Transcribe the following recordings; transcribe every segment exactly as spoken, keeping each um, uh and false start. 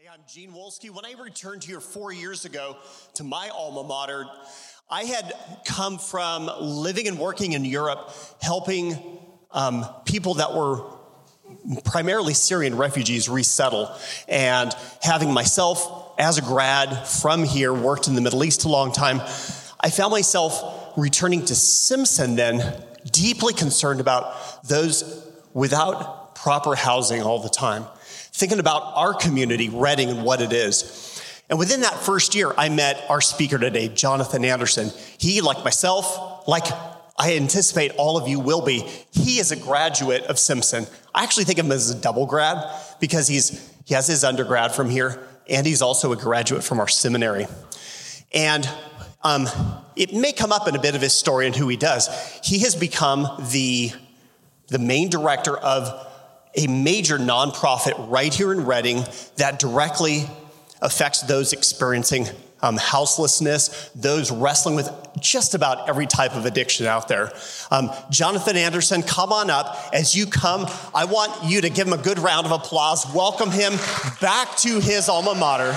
I'm Gene Wolski. When I returned here four years ago to my alma mater, I had come from living and working in Europe, helping um, people that were primarily Syrian refugees resettle, and having myself, as a grad from here, worked in the Middle East a long time. I found myself returning to Simpson then, deeply concerned about those without proper housing all the time, thinking about our community, Redding, and what it is. And within that first year, I met our speaker today, Jonathan Anderson. He, like myself, like I anticipate all of you will be, he is a graduate of Simpson. I actually think of him as a double grad because he's he has his undergrad from here, and he's also a graduate from our seminary. And um, it may come up in a bit of his story and who he does. He has become the, the main director of a major nonprofit right here in Redding that directly affects those experiencing um, houselessness, those wrestling with just about every type of addiction out there. Um, Jonathan Anderson, come on up. As you come, I want you to give him a good round of applause. Welcome him back to his alma mater.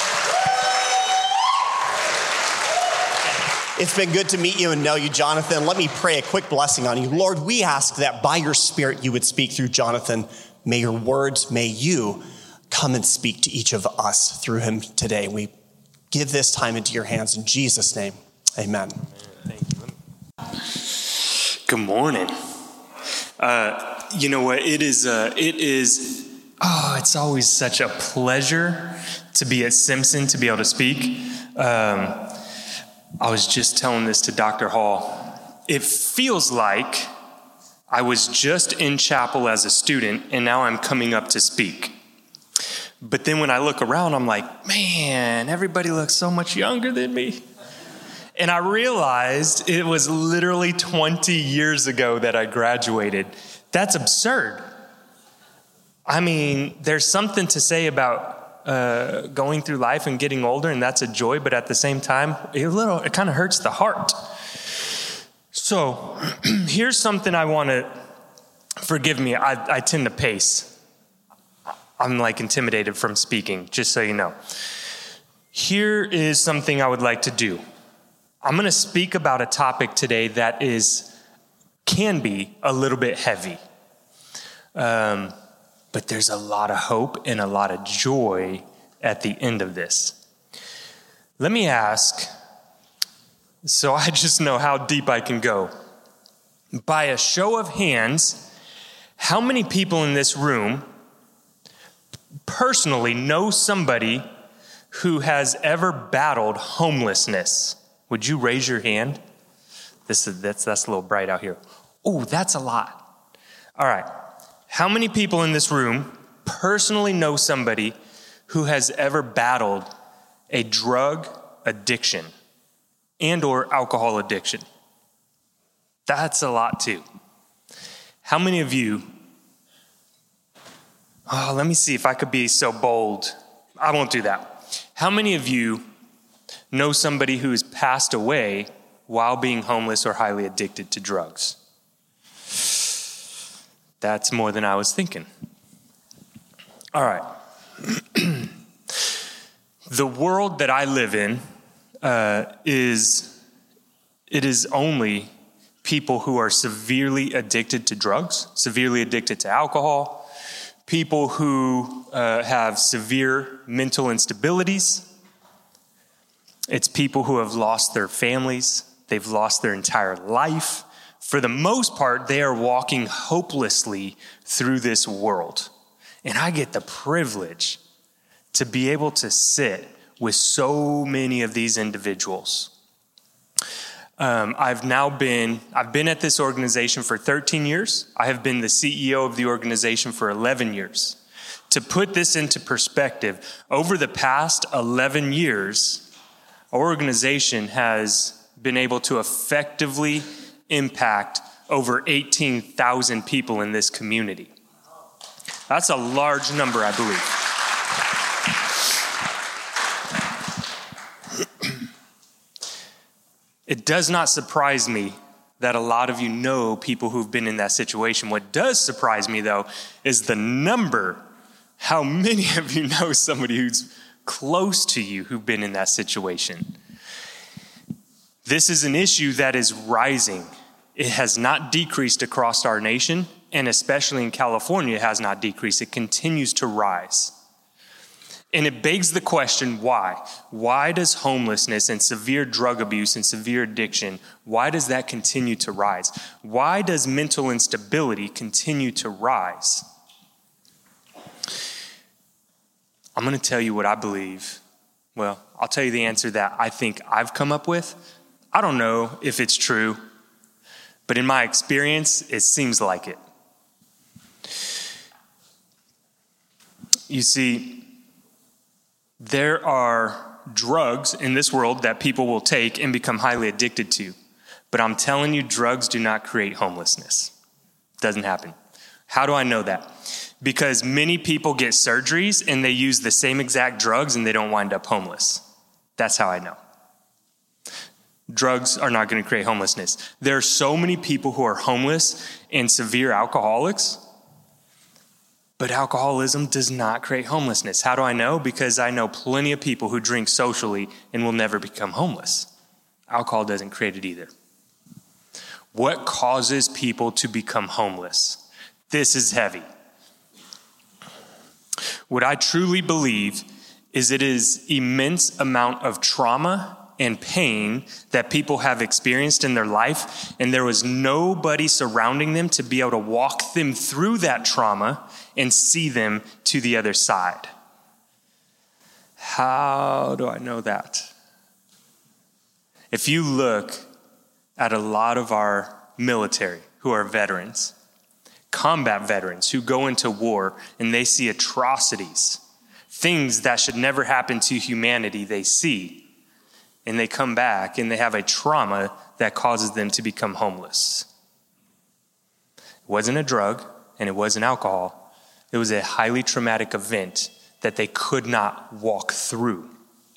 It's been good to meet you and know you, Jonathan. Let me pray a quick blessing on you. Lord, we ask that by your Spirit you would speak through Jonathan. May your words, may you come and speak to each of us through him today. We give this time into your hands in Jesus' name. Amen. Thank you. Good morning. Uh, you know what? It is, uh, it is, oh, it's always such a pleasure to be at Simpson, to be able to speak. Um, I was just telling this to Doctor Hall. It feels like I was just in chapel as a student, and now I'm coming up to speak. But then when I look around, I'm like, man, everybody looks so much younger than me. And I realized it was literally twenty years ago that I graduated. That's absurd. I mean, there's something to say about Uh, going through life and getting older, and that's a joy, but at the same time, it, little, it kind of hurts the heart. So here's something I want to, forgive me, I, I tend to pace. I'm like intimidated from speaking, just so you know. Here is something I would like to do. I'm going to speak about a topic today that is, can be a little bit heavy. Um, But there's a lot of hope and a lot of joy at the end of this. Let me ask, so I just know how deep I can go. By a show of hands, how many people in this room personally know somebody who has ever battled homelessness? Would you raise your hand? This is that's that's a little bright out here. Oh, that's a lot. All right. How many people in this room personally know somebody who has ever battled a drug addiction and or alcohol addiction? That's a lot too. How many of you, oh, let me see if I could be so bold. I won't do that. How many of you know somebody who has passed away while being homeless or highly addicted to drugs? That's more than I was thinking. All right. The world that I live in uh, is, it is only people who are severely addicted to drugs, severely addicted to alcohol, people who uh, have severe mental instabilities. It's people who have lost their families. They've lost their entire life. For the most part, they are walking hopelessly through this world. And I get the privilege to be able to sit with so many of these individuals. Um, I've now been, I've been at this organization for thirteen years. I have been the C E O of the organization for eleven years. To put this into perspective, over the past eleven years, our organization has been able to effectively impact over eighteen thousand people in this community. That's a large number, I believe. It does not surprise me that a lot of you know people who've been in that situation. What does surprise me, though, is the number How many of you know somebody who's close to you who've been in that situation? This is an issue that is rising. It has not decreased across our nation, and especially in California, it has not decreased. It continues to rise. And it begs the question, why? Why does homelessness and severe drug abuse and severe addiction, why does that continue to rise? Why does mental instability continue to rise? I'm going to tell you what I believe. Well, I'll tell you the answer that I think I've come up with. I don't know if it's true, but in my experience, it seems like it. You see, there are drugs in this world that people will take and become highly addicted to. But I'm telling you, drugs do not create homelessness. It doesn't happen. How do I know that? Because many people get surgeries and they use the same exact drugs and they don't wind up homeless. That's how I know. Drugs are not going to create homelessness. There are so many people who are homeless and severe alcoholics, but alcoholism does not create homelessness. How do I know? Because I know plenty of people who drink socially and will never become homeless. Alcohol doesn't create it either. What causes people to become homeless? This is heavy. What I truly believe is it is immense amount of trauma and pain that people have experienced in their life, and there was nobody surrounding them to be able to walk them through that trauma and see them to the other side. How do I know that? If you look at a lot of our military who are veterans, combat veterans who go into war and they see atrocities, things that should never happen to humanity, they see, and they come back and they have a trauma that causes them to become homeless. It wasn't a drug and it wasn't alcohol. It was a highly traumatic event that they could not walk through.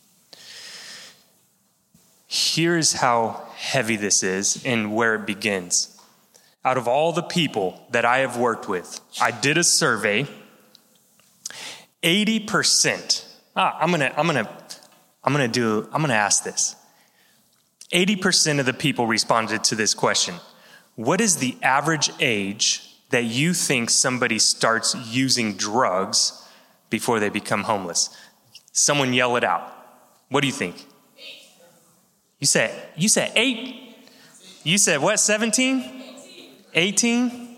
Here's how heavy this is and where it begins. Out of all the people that I have worked with, I did a survey. eighty percent. Ah, I'm gonna, I'm gonna, I'm gonna do. I'm gonna ask this. eighty percent of the people responded to this question. What is the average age that you think somebody starts using drugs before they become homeless? Someone yell it out. What do you think? You said, you said eight? You said what, seventeen? eighteen?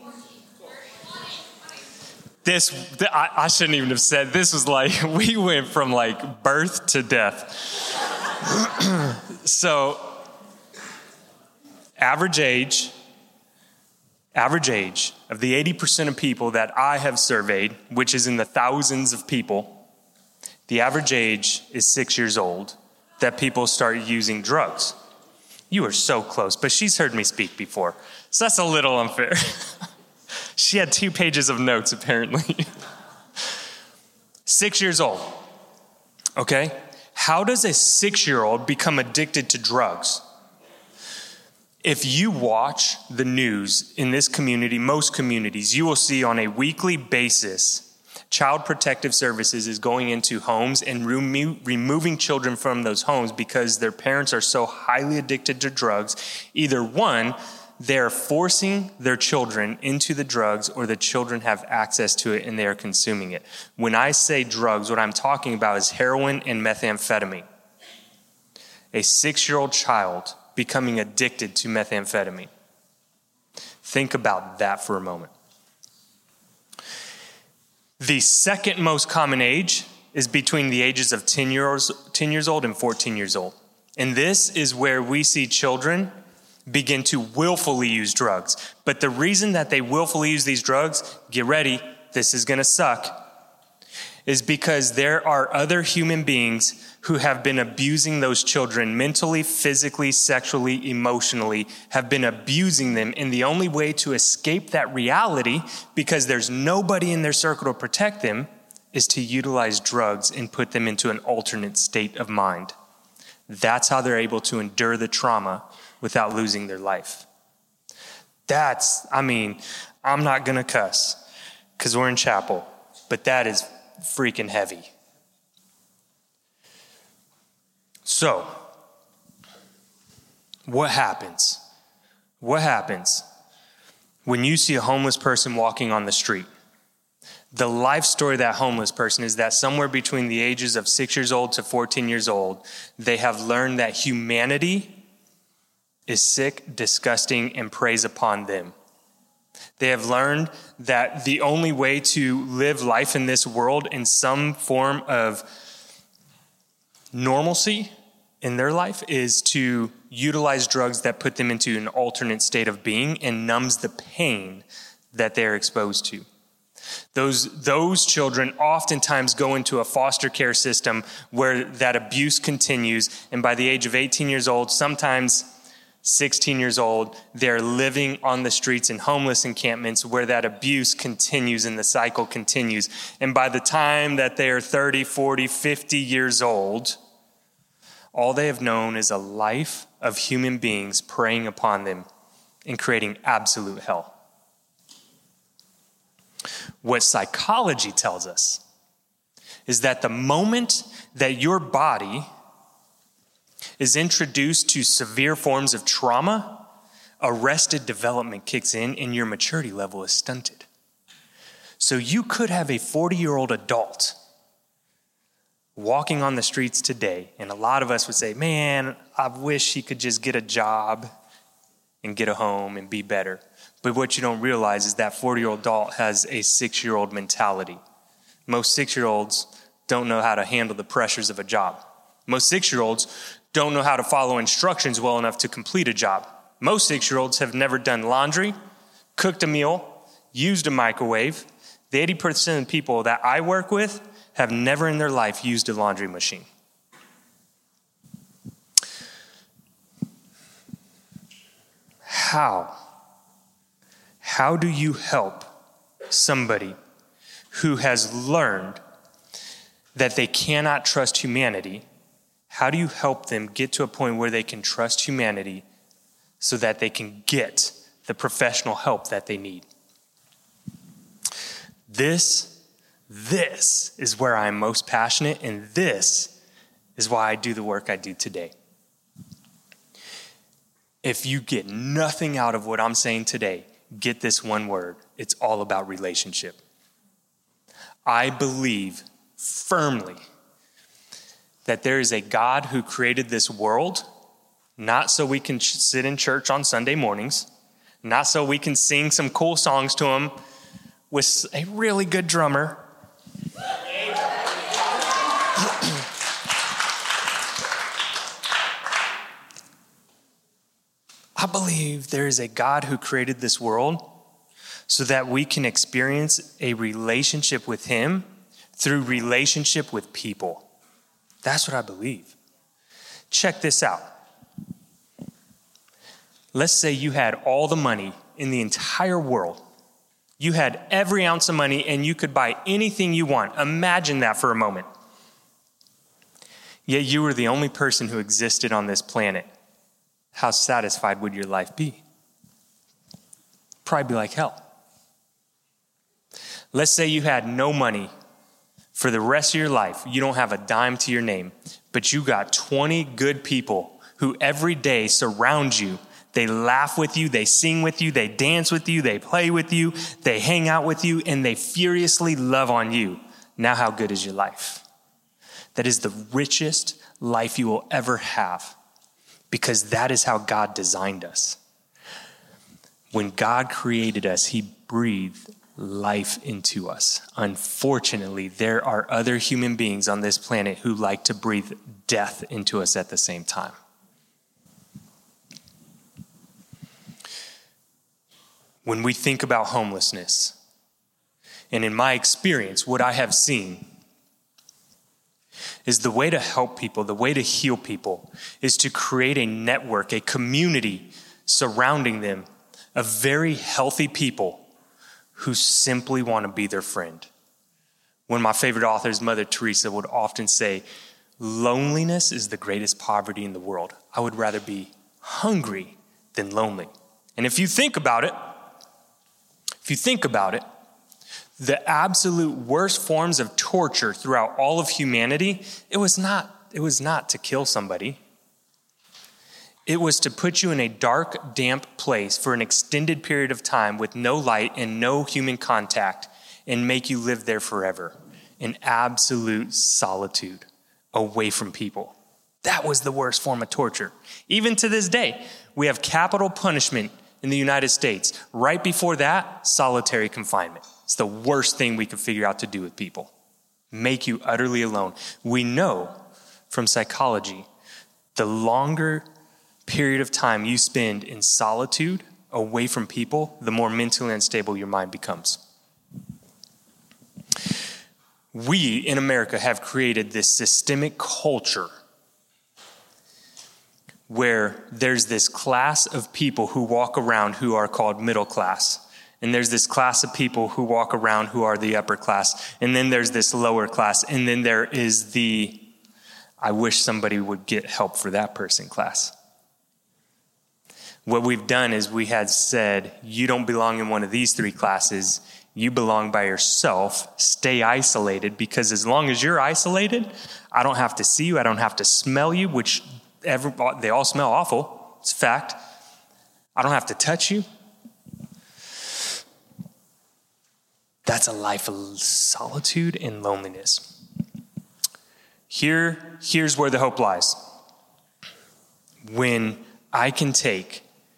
This, I, I shouldn't even have said, this was like, we went from like birth to death. So, average age, average age of the eighty percent of people that I have surveyed, which is in the thousands of people, the average age is six years old that people start using drugs. You are so close, but she's heard me speak before, so that's a little unfair. She had two pages of notes, apparently. Six years old, okay? How does a six-year-old become addicted to drugs? If you watch the news in this community, most communities, you will see on a weekly basis, Child Protective Services is going into homes and remo- removing children from those homes because their parents are so highly addicted to drugs. Either one, they're forcing their children into the drugs, or the children have access to it and they are consuming it. When I say drugs, what I'm talking about is heroin and methamphetamine. A six-year-old child becoming addicted to methamphetamine. Think about that for a moment. The second most common age is between the ages of ten years, ten years old and fourteen years old. And this is where we see children begin to willfully use drugs. But the reason that they willfully use these drugs, get ready, this is going to suck, is because there are other human beings who have been abusing those children mentally, physically, sexually, emotionally, have been abusing them. And the only way to escape that reality, because there's nobody in their circle to protect them, is to utilize drugs and put them into an alternate state of mind. That's how they're able to endure the trauma without losing their life. That's, I mean, I'm not going to cuss because we're in chapel, but that is freaking heavy. So, what happens? What happens when you see a homeless person walking on the street? The life story of that homeless person is that somewhere between the ages of six years old to fourteen years old, they have learned that humanity is sick, disgusting, and preys upon them. They have learned that the only way to live life in this world in some form of normalcy in their life is to utilize drugs that put them into an alternate state of being and numbs the pain that they're exposed to. Those, those children oftentimes go into a foster care system where that abuse continues, and by the age of eighteen years old, sometimes sixteen years old, they're living on the streets in homeless encampments where that abuse continues and the cycle continues. And by the time that they are thirty, forty, fifty years old, all they have known is a life of human beings preying upon them and creating absolute hell. What psychology tells us is that the moment that your body is introduced to severe forms of trauma, arrested development kicks in and your maturity level is stunted. So you could have a forty-year-old adult walking on the streets today, and a lot of us would say, man, I wish he could just get a job and get a home and be better. But what you don't realize is that forty-year-old adult has a six-year-old mentality. Most six-year-olds don't know how to handle the pressures of a job. Most six-year-olds don't know how to follow instructions well enough to complete a job. Most six-year-olds have never done laundry, cooked a meal, used a microwave. The eighty percent of people that I work with have never in their life used a laundry machine. How? How do you help somebody who has learned that they cannot trust humanity? How do you help them get to a point where they can trust humanity so that they can get the professional help that they need? This, this is where I'm most passionate, and this is why I do the work I do today. If you get nothing out of what I'm saying today, get this one word. It's all about relationship. I believe firmly that there is a God who created this world, not so we can ch- sit in church on Sunday mornings, not so we can sing some cool songs to him with a really good drummer. I believe there is a God who created this world so that we can experience a relationship with him through relationship with people. That's what I believe. Check this out. Let's say you had all the money in the entire world. You had every ounce of money and you could buy anything you want. Imagine that for a moment. Yet you were the only person who existed on this planet. How satisfied would your life be? Probably be like hell. Let's say you had no money for the rest of your life. You don't have a dime to your name, but you got twenty good people who every day surround you. They laugh with you, they sing with you, they dance with you, they play with you, they hang out with you, and they furiously love on you. Now how good is your life? That is the richest life you will ever have, because that is how God designed us. When God created us, he breathed life into us. Unfortunately, there are other human beings on this planet who like to breathe death into us at the same time. When we think about homelessness, and in my experience, what I have seen is the way to help people, the way to heal people, is to create a network, a community surrounding them of very healthy people who simply want to be their friend. One of my favorite authors, Mother Teresa, would often say, loneliness is the greatest poverty in the world. I would rather be hungry than lonely. And if you think about it, if you think about it, The absolute worst forms of torture throughout all of humanity, it was not, it was not to kill somebody. It was to put you in a dark, damp place for an extended period of time with no light and no human contact and make you live there forever in absolute solitude, away from people. That was the worst form of torture. Even to this day, we have capital punishment in the United States. Right before that, solitary confinement. It's the worst thing we could figure out to do with people. Make you utterly alone. We know from psychology, the longer period of time you spend in solitude, away from people, the more mentally unstable your mind becomes. We in America have created this systemic culture where there's this class of people who walk around who are called middle class. And there's this class of people who walk around who are the upper class. And then there's this lower class. And then there is the, I wish somebody would get help for that person class. What we've done is we had said, you don't belong in one of these three classes. You belong by yourself. Stay isolated, because as long as you're isolated, I don't have to see you. I don't have to smell you, which every, they all smell awful. It's a fact. I don't have to touch you. That's a life of solitude and loneliness. Here, here's where the hope lies. When I can take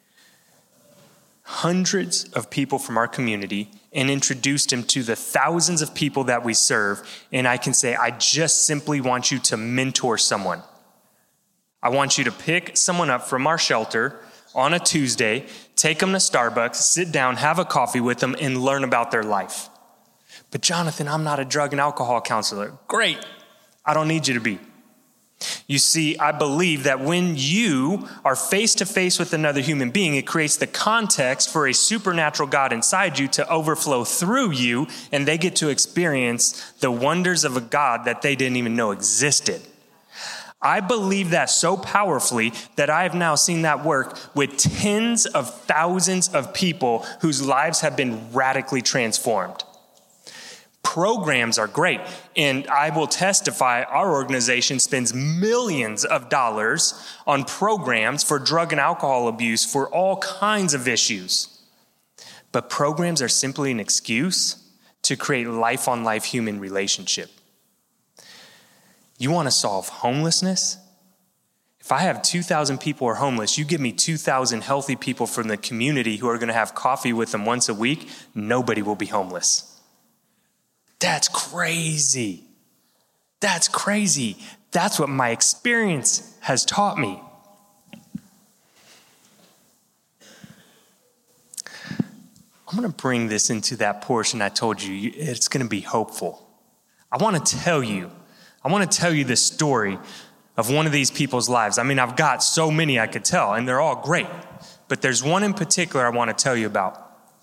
hundreds of people from our community and introduce them to the thousands of people that we serve, and I can say, I just simply want you to mentor someone. I want you to pick someone up from our shelter on a Tuesday, take them to Starbucks, sit down, have a coffee with them, and learn about their life. But Jonathan, I'm not a drug and alcohol counselor. Great. I don't need you to be. You see, I believe that when you are face to face with another human being, it creates the context for a supernatural God inside you to overflow through you, and they get to experience the wonders of a God that they didn't even know existed. I believe that so powerfully that I have now seen that work with tens of thousands of people whose lives have been radically transformed. Programs are great, and I will testify our organization spends millions of dollars on programs for drug and alcohol abuse for all kinds of issues. But programs are simply an excuse to create life-on-life human relationship. You want to solve homelessness? If I have two thousand people who are homeless, you give me two thousand healthy people from the community who are going to have coffee with them once a week, nobody will be homeless. That's crazy. That's crazy. That's what my experience has taught me. I'm going to bring this into that portion I told you. It's going to be hopeful. I want to tell you, I want to tell you the story of one of these people's lives. I mean, I've got so many I could tell, and they're all great. But there's one in particular I want to tell you about.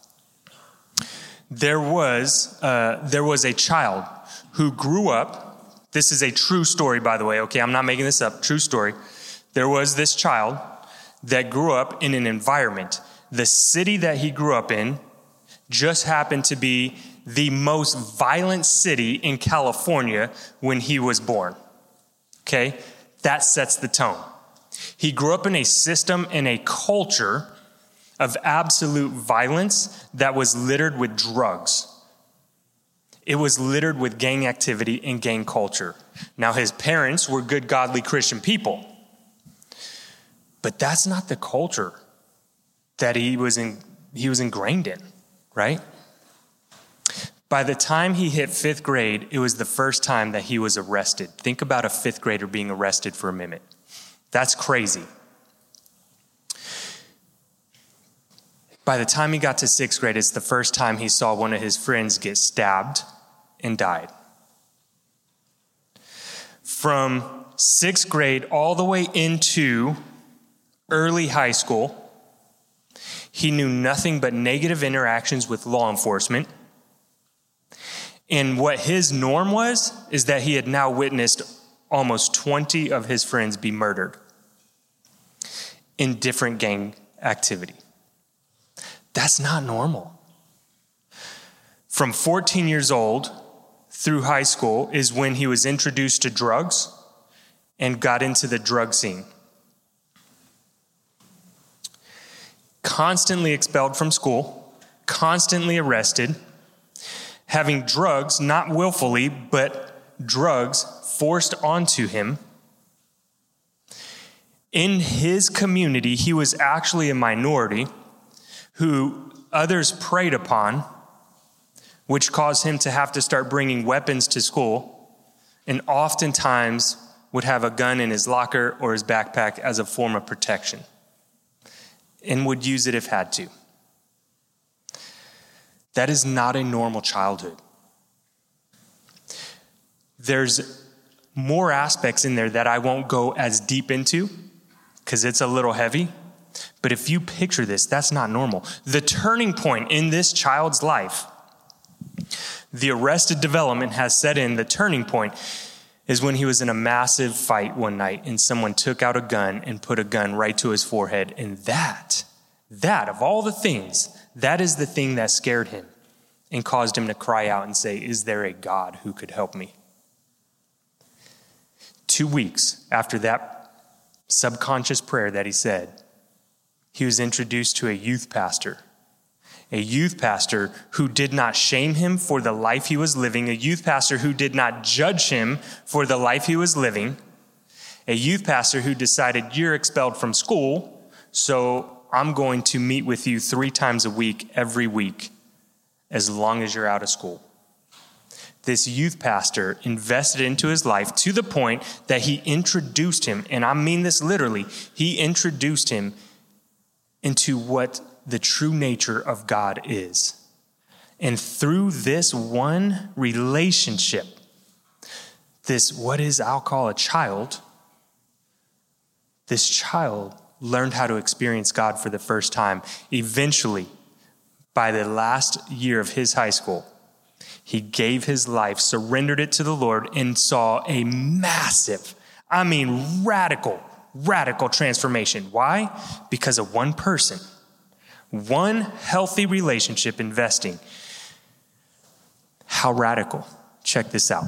There was uh, there was a child who grew up. This is a true story, by the way. Okay, I'm not making this up. True story. There was this child that grew up in an environment. The city that he grew up in just happened to be the most violent city in California when he was born. Okay, that sets the tone. He grew up in a system and a culture of absolute violence that was littered with drugs. It was littered with gang activity and gang culture. Now, his parents were good, godly Christian people. But that's not the culture that he was in, he was ingrained in, right? By the time he hit fifth grade, it was the first time that he was arrested. Think about a fifth grader being arrested for a minute. That's crazy. By the time he got to sixth grade, it's the first time he saw one of his friends get stabbed and died. From sixth grade all the way into early high school, he knew nothing but negative interactions with law enforcement. And what his norm was, is that he had now witnessed almost twenty of his friends be murdered in different gang activity. That's not normal. From fourteen years old through high school is when he was introduced to drugs and got into the drug scene. Constantly expelled from school, constantly arrested, having drugs, not willfully, but drugs forced onto him. In his community, he was actually a minority who others preyed upon, which caused him to have to start bringing weapons to school, and oftentimes would have a gun in his locker or his backpack as a form of protection, and would use it if had to. That is not a normal childhood. There's more aspects in there that I won't go as deep into because it's a little heavy. But if you picture this, that's not normal. The turning point in this child's life, the arrested development has set in. The turning point is when he was in a massive fight one night and someone took out a gun and put a gun right to his forehead. And that, that of all the things, that is the thing that scared him and caused him to cry out and say, "Is there a God who could help me?" Two weeks after that subconscious prayer that he said, he was introduced to a youth pastor. A youth pastor who did not shame him for the life he was living. A youth pastor who did not judge him for the life he was living. A youth pastor who decided, "You're expelled from school, so I'm going to meet with you three times a week, every week, as long as you're out of school." This youth pastor invested into his life to the point that he introduced him, and I mean this literally, he introduced him into what the true nature of God is. And through this one relationship, this, what is I'll call a child, this child learned how to experience God for the first time. Eventually, by the last year of his high school, he gave his life, surrendered it to the Lord, and saw a massive, I mean radical, radical transformation. Why? Because of one person. One healthy relationship investing. How radical? Check this out.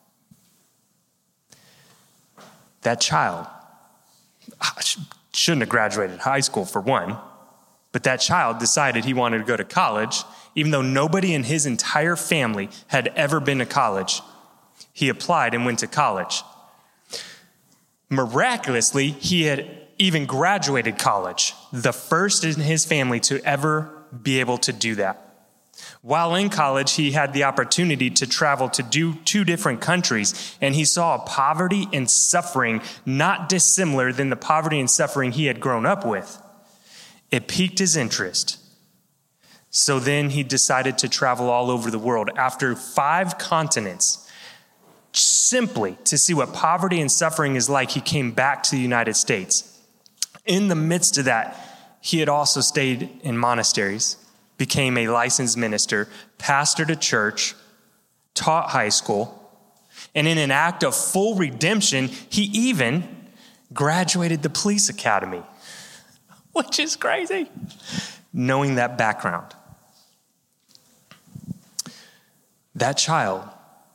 That child shouldn't have graduated high school for one, but that child decided he wanted to go to college, even though nobody in his entire family had ever been to college. He applied and went to college. Miraculously, he had even graduated college, the first in his family to ever be able to do that. While in college, he had the opportunity to travel to do two different countries, and he saw poverty and suffering not dissimilar than the poverty and suffering he had grown up with. It piqued his interest. So then he decided to travel all over the world after five continents, simply to see what poverty and suffering is like. He came back to the United States. In the midst of that, he had also stayed in monasteries, became a licensed minister, pastored a church, taught high school, and in an act of full redemption, he even graduated the police academy, which is crazy, knowing that background. That child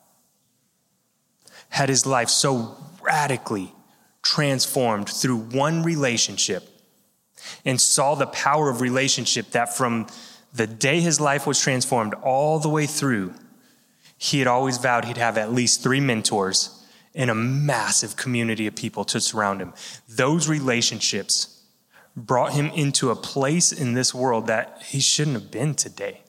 had his life so radically transformed through one relationship, and saw the power of relationship that from the day his life was transformed all the way through, he had always vowed he'd have at least three mentors and a massive community of people to surround him. Those relationships brought him into a place in this world that he shouldn't have been today.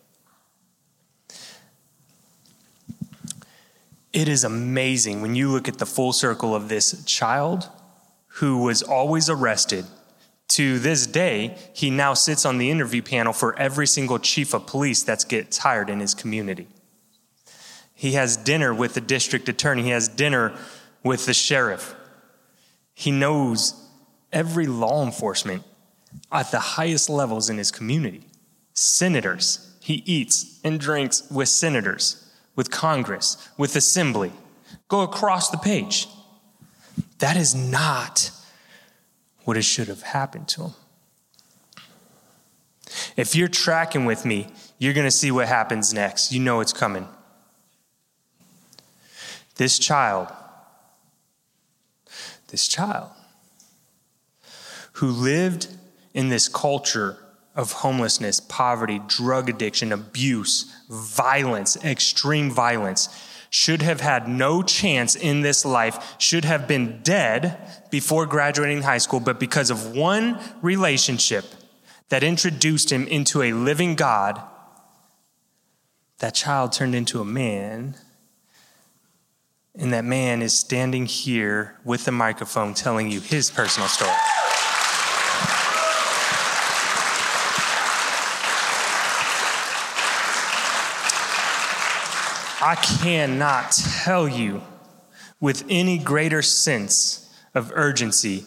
It is amazing when you look at the full circle of this child who was always arrested. To this day, he now sits on the interview panel for every single chief of police that gets hired in his community. He has dinner with the district attorney. He has dinner with the sheriff. He knows every law enforcement at the highest levels in his community. Senators. He eats and drinks with senators, with Congress, with Assembly. Go across the page. That is not what it should have happened to him. If you're tracking with me, You're going to see what happens next. You know it's coming. This child, this child who lived in this culture of homelessness, poverty, drug addiction, abuse, violence, extreme violence, should have had no chance in this life, should have been dead before graduating high school, but because of one relationship that introduced him into a living God, that child turned into a man, and that man is standing here with the microphone telling you his personal story. I cannot tell you with any greater sense of urgency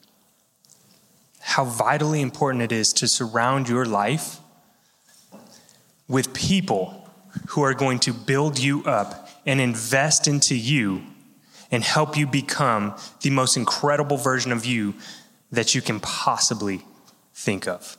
how vitally important it is to surround your life with people who are going to build you up and invest into you and help you become the most incredible version of you that you can possibly think of.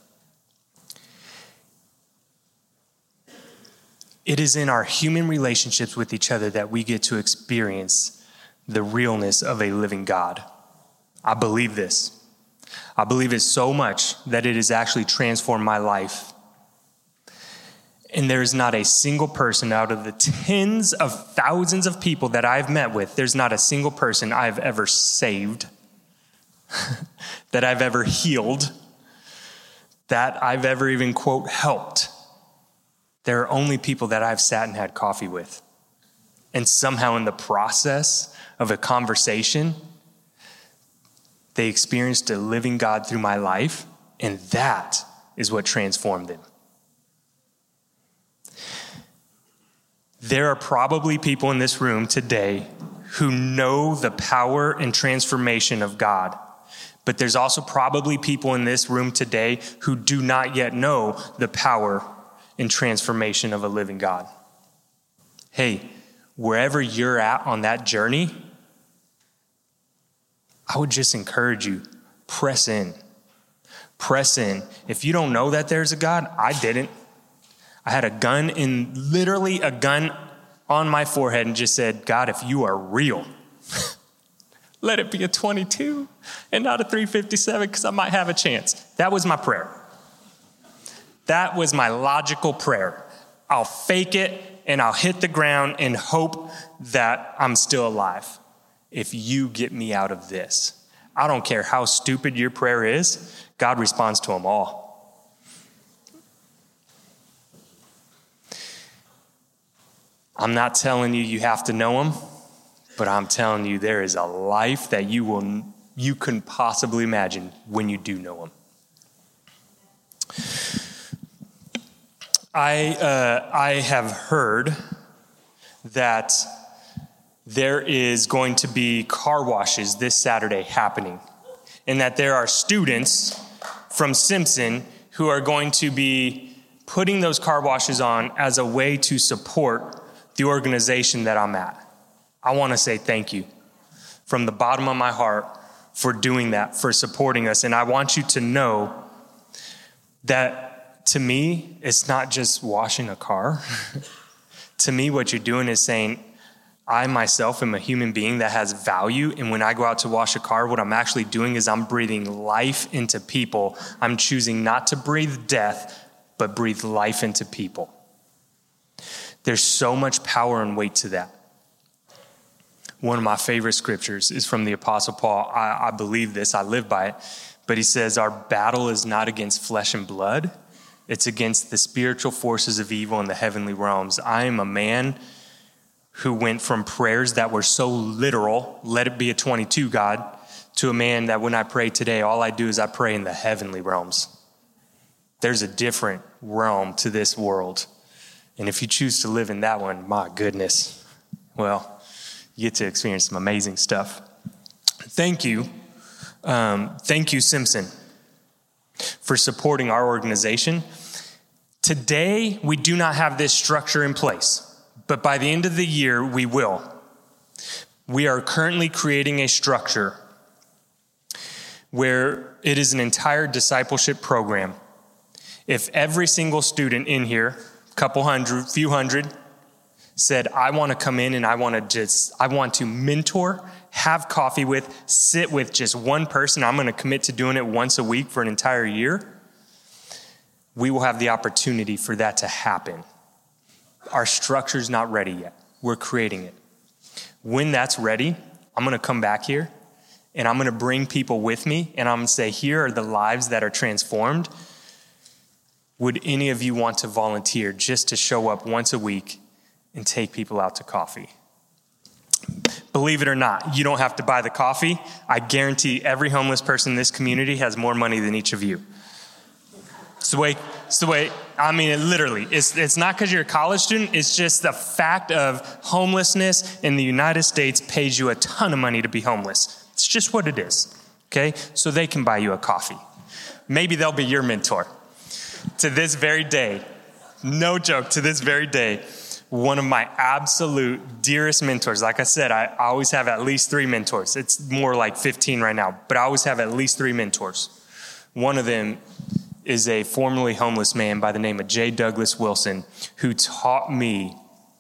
It is in our human relationships with each other that we get to experience the realness of a living God. I believe this. I believe it so much that it has actually transformed my life. And there is not a single person out of the tens of thousands of people that I've met with, there's not a single person I've ever saved, that I've ever healed, that I've ever even, quote, helped. There are only people that I've sat and had coffee with. And somehow in the process of a conversation, they experienced a living God through my life, and that is what transformed them. There are probably people in this room today who know the power and transformation of God. But there's also probably people in this room today who do not yet know the power and transformation of a living God. Hey, wherever you're at on that journey, I would just encourage you, press in. Press in. If you don't know that there's a God, I didn't. I had a gun in, literally a gun on my forehead and just said, God, if you are real, let it be a twenty-two and not a three fifty-seven because I might have a chance. That was my prayer. That was my logical prayer. I'll fake it and I'll hit the ground and hope that I'm still alive. If you get me out of this, I don't care how stupid your prayer is, God responds to them all. I'm not telling you you have to know him, but I'm telling you there is a life that you will you couldn't possibly imagine when you do know him. I uh, I have heard that there is going to be car washes this Saturday happening, and that there are students from Simpson who are going to be putting those car washes on as a way to support the organization that I'm at. I want to say thank you from the bottom of my heart for doing that, for supporting us. And I want you to know that to me, it's not just washing a car. To me, what you're doing is saying, I myself am a human being that has value. And when I go out to wash a car, what I'm actually doing is I'm breathing life into people. I'm choosing not to breathe death, but breathe life into people. There's so much power and weight to that. One of my favorite scriptures is from the Apostle Paul. I, I believe this, I live by it. But he says, our battle is not against flesh and blood. It's against the spiritual forces of evil in the heavenly realms. I am a man who went from prayers that were so literal, let it be a twenty-two, God, to a man that when I pray today, all I do is I pray in the heavenly realms. There's a different realm to this world. And if you choose to live in that one, my goodness, well, you get to experience some amazing stuff. Thank you. Um, thank you, Simpson, for supporting our organization. Today, we do not have this structure in place, but by the end of the year, we will. We are currently creating a structure where it is an entire discipleship program. If every single student in here couple hundred, few hundred, said, I want to come in and I want to just, I want to mentor, have coffee with, sit with just one person. I'm going to commit to doing it once a week for an entire year. We will have the opportunity for that to happen. Our structure's not ready yet. We're creating it. When that's ready, I'm going to come back here and I'm going to bring people with me and I'm going to say, here are the lives that are transformed. Would any of you want to volunteer just to show up once a week and take people out to coffee? Believe it or not, you don't have to buy the coffee. I guarantee every homeless person in this community has more money than each of you. It's the way, it's the way, I mean, it literally, it's, it's not because you're a college student. It's just the fact of homelessness in the United States pays you a ton of money to be homeless. It's just what it is, okay? So they can buy you a coffee. Maybe they'll be your mentor. To this very day, no joke, to this very day, one of my absolute dearest mentors, like I said, I always have at least three mentors. It's more like fifteen right now, but I always have at least three mentors. One of them is a formerly homeless man by the name of J. Douglas Wilson, who taught me,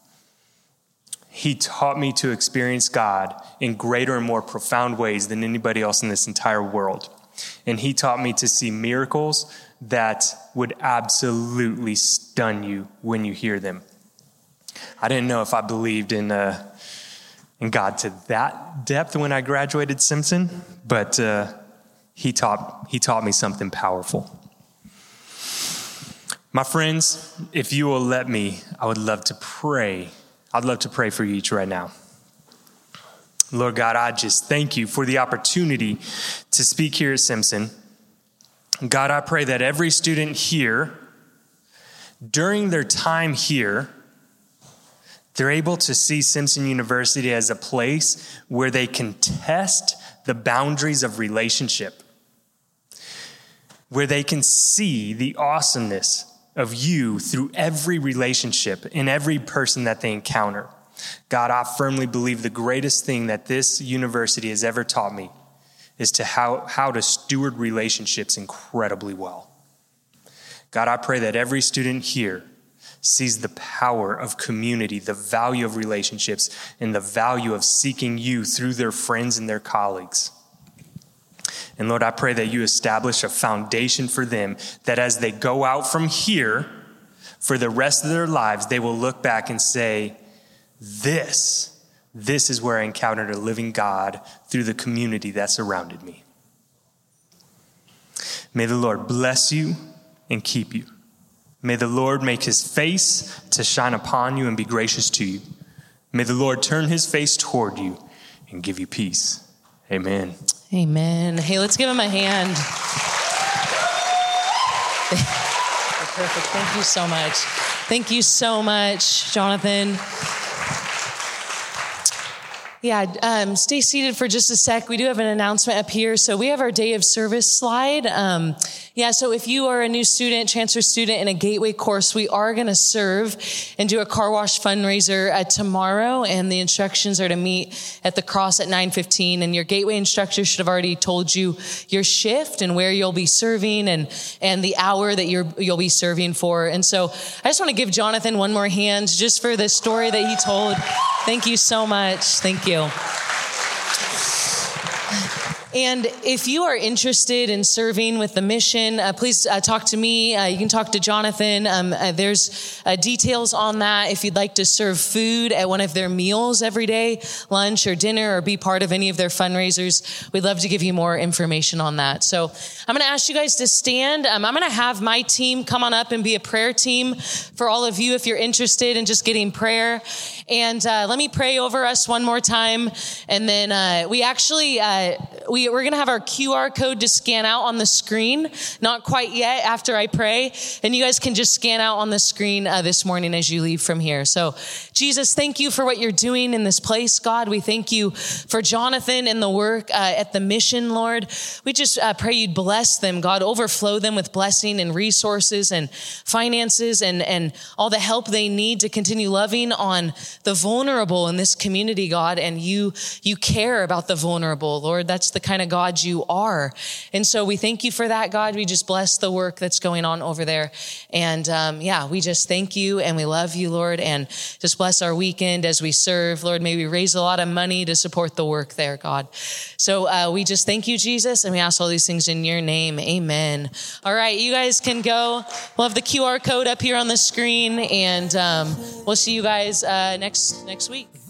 he taught me to experience God in greater and more profound ways than anybody else in this entire world. And he taught me to see miracles that would absolutely stun you when you hear them. I didn't know if I believed in uh, in God to that depth when I graduated Simpson, but uh, he taught he taught me something powerful. My friends, if you will let me, I would love to pray. I'd love to pray for you each right now. Lord God, I just thank you for the opportunity to speak here at Simpson. God, I pray that every student here, during their time here, they're able to see Simpson University as a place where they can test the boundaries of relationship, where they can see the awesomeness of you through every relationship in every person that they encounter. God, I firmly believe the greatest thing that this university has ever taught me is to how, how to steward relationships incredibly well. God, I pray that every student here sees the power of community, the value of relationships, and the value of seeking you through their friends and their colleagues. And Lord, I pray that you establish a foundation for them that as they go out from here, for the rest of their lives, they will look back and say, this, this is where I encountered a living God through the community that surrounded me. May the Lord bless you and keep you. May the Lord make his face to shine upon you and be gracious to you. May the Lord turn his face toward you and give you peace. Amen. Amen. Hey, let's give him a hand. Perfect. Thank you so much. Thank you so much, Jonathan. Yeah, um, stay seated for just a sec. We do have an announcement up here. So we have our day of service slide. Um, yeah, so if you are a new student, transfer student in a Gateway course, we are going to serve and do a car wash fundraiser uh, tomorrow. And the instructions are to meet at the cross at nine fifteen. And your Gateway instructor should have already told you your shift and where you'll be serving and, and the hour that you're, you'll be serving for. And so I just want to give Jonathan one more hand just for the story that he told. Thank you so much. Thank you. And if you are interested in serving with the mission, uh, please uh, talk to me. Uh, you can talk to Jonathan. Um, uh, there's uh, details on that. If you'd like to serve food at one of their meals every day, lunch or dinner, or be part of any of their fundraisers, we'd love to give you more information on that. So I'm going to ask you guys to stand. Um, I'm going to have my team come on up and be a prayer team for all of you if you're interested in just getting prayer. And uh, let me pray over us one more time. And then uh, we actually, uh, we We're going to have our Q R code to scan out on the screen. Not quite yet after I pray. And you guys can just scan out on the screen uh, this morning as you leave from here. So, Jesus, thank you for what you're doing in this place, God. We thank you for Jonathan and the work uh, at the mission, Lord. We just uh, pray you'd bless them, God. Overflow them with blessing and resources and finances and, and all the help they need to continue loving on the vulnerable in this community, God. And you, you care about the vulnerable, Lord. That's the kind kind of God you are. And so we thank you for that, God. We just bless the work that's going on over there. And um, yeah, we just thank you and we love you, Lord, and just bless our weekend as we serve. Lord, may we raise a lot of money to support the work there, God. So uh, we just thank you, Jesus, and we ask all these things in your name. Amen. All right, you guys can go. We'll have the Q R code up here on the screen, and um, we'll see you guys uh, next next week.